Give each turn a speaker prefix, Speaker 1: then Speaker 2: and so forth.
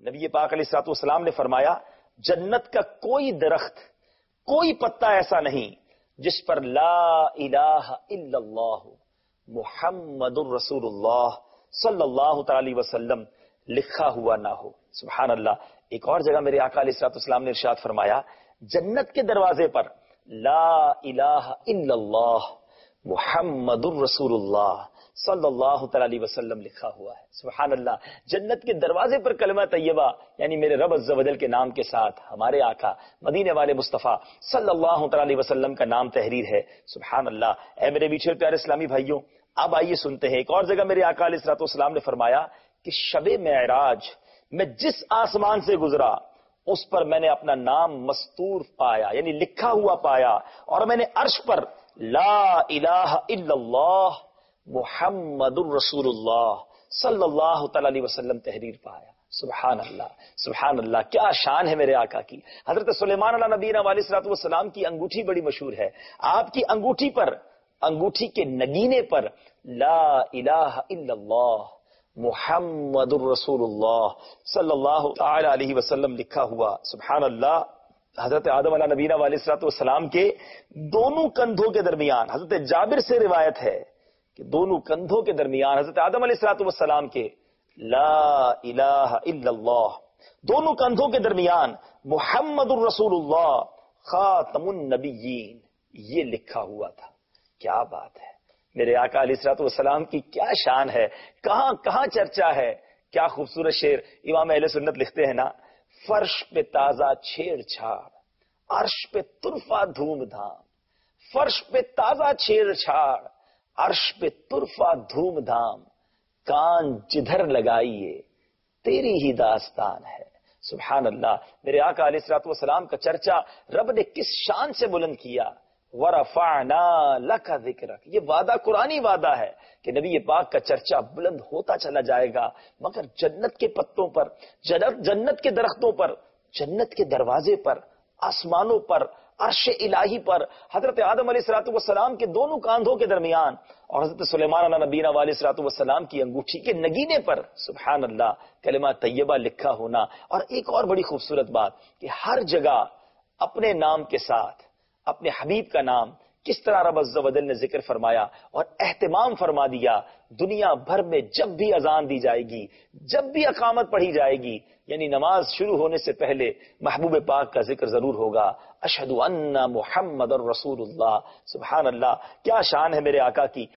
Speaker 1: نبی پاک علیہ الصلوۃ والسلام نے فرمایا جنت کا کوئی درخت، کوئی پتا ایسا نہیں جس پر لا الہ الا اللہ محمد الرسول اللہ صلی اللہ تعالی علیہ وسلم لکھا ہوا نہ ہو۔ سبحان اللہ۔ ایک اور جگہ میرے آقا علیہ الصلوۃ والسلام نے ارشاد فرمایا جنت کے دروازے پر لا الہ الا اللہ محمد الرسول اللہ صلی اللہ تعالی علیہ وسلم لکھا ہوا ہے۔ سبحان اللہ۔ جنت کے دروازے پر کلمہ طیبہ یعنی میرے رب عز و جل کے نام کے ساتھ ہمارے آقا مدینے والے مصطفیٰ صلی اللہ تعالی علیہ وسلم کا نام تحریر ہے۔ سبحان اللہ۔ اے میرے میٹھے پیارے اسلامی بھائیوں، اب آئیے سنتے ہیں ایک اور جگہ میرے آقا علیہ الصلوۃ والسلام نے فرمایا کہ شب معراج میں جس آسمان سے گزرا اس پر میں نے اپنا نام مستور پایا یعنی لکھا ہوا پایا، اور میں نے عرش پر لا الہ الا اللہ محمد الرسول اللہ صلی اللہ تعالی علیہ وسلم تحریر پایا۔ سبحان اللہ، سبحان اللہ۔ کیا شان ہے میرے آقا کی۔ حضرت سلیمان علیہ نبینا علیہ الصلوۃ والسلام کی انگوٹھی بڑی مشہور ہے۔ آپ کی انگوٹھی پر، انگوٹھی کے نگینے پر لا الہ الا اللہ محمد الرسول اللہ صلی اللہ تعالی علیہ وسلم لکھا ہوا۔ سبحان اللہ۔ حضرت آدم علیہ نبینا علیہ الصلوۃ والسلام کے دونوں کندھوں کے درمیان، حضرت جابر سے روایت ہے کہ دونوں کندھوں کے درمیان حضرت آدم علیہ الصلوۃ والسلام کے لا الہ الا اللہ، دونوں کندھوں کے درمیان محمد الرسول اللہ خاتم النبیین یہ لکھا ہوا تھا۔ کیا بات ہے۔ میرے آقا علیہ الصلوۃ والسلام کی کیا شان ہے، کہاں کہاں چرچا ہے۔ کیا خوبصورت شعر امام اہل سنت لکھتے ہیں نا، فرش پہ تازہ چھیڑ چھاڑ، عرش پہ طرفہ دھوم دھام، فرش پہ تازہ چھیڑ چھاڑ، عرش پہ طرفہ دھوم دھام، کان جدھر لگائیے تیری ہی داستان ہے۔ سبحان اللہ۔ میرے آقا علیہ الصلوۃ والسلام کا چرچا رب نے کس شان سے بلند کیا۔ وَرَفَعْنَا لَكَ ذِكْرَكَ، یہ وعدہ قرآنی وعدہ ہے کہ نبی پاک کا چرچا بلند ہوتا چلا جائے گا، مگر جنت کے پتوں پر، جنت کے درختوں پر، جنت کے دروازے پر، آسمانوں پر، عرش الہی پر، حضرت آدم علیہ الصلوۃ والسلام کے دونوں کاندھوں کے درمیان، اور حضرت سلیمان علیہ نبینا علیہ الصلوۃ والسلام کی انگوٹھی کے نگینے پر سبحان اللہ کلمہ طیبہ لکھا ہونا۔ اور ایک اور بڑی خوبصورت بات کہ ہر جگہ اپنے نام کے ساتھ اپنے حبیب کا نام کس طرح رب عز و جل نے ذکر فرمایا اور اہتمام فرما دیا۔ دنیا بھر میں جب بھی اذان دی جائے گی، جب بھی اقامت پڑھی جائے گی، یعنی نماز شروع ہونے سے پہلے محبوب پاک کا ذکر ضرور ہوگا، اشہد ان محمد الرسول اللہ۔ سبحان اللہ۔ کیا شان ہے میرے آقا کی۔